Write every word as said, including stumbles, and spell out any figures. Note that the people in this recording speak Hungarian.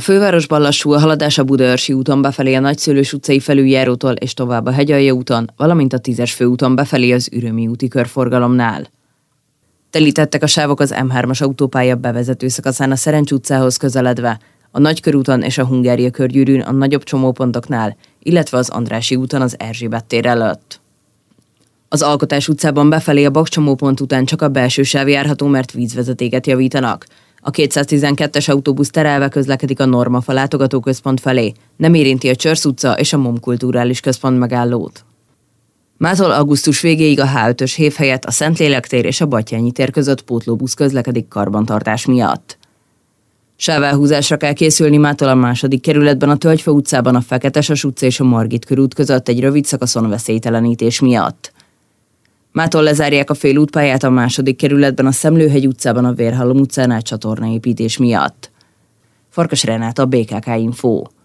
fővárosban lassú a haladás a Budaörsi úton befelé a Nagyszőlős utcai felüljárótól és tovább a Hegyalja úton, valamint a tízes főúton befelé az Ürömi úti körforgalomnál. Telítettek a sávok az M hármas autópálya bevezető szakaszán a Szerencs utcához közeledve, a Nagykörúton és a Hungária körgyűrűn a nagyobb csomópontoknál, illetve az Andrássy úton az Erzsébet tér előtt. Az Alkotás utcában befelé a Baks csomópont után csak a belső sáv járható, mert vízvezetéket javítanak. A kétszáztizenkettes autóbusz terelve közlekedik a Normafa látogatóközpont felé, nem érinti a Csörsz utca és a MOM kulturális központ megállót. Mától augusztus végéig a H ötös hév helyett a Szentlélek tér és a Batthyány tér között pótlóbusz közlekedik karbantartás miatt. Sávelhúzásra kell készülni mától a második kerületben a Tölgyfa utcában a Feketesas utca és a Margit körút között egy rövid szakaszon veszélytelenítés miatt. Mától lezárják a félútpályát a második kerületben a Szemlőhegy utcában a Vérhalom utcánál csatornaépítés miatt. Farkas Renáta, bé ká ká Info.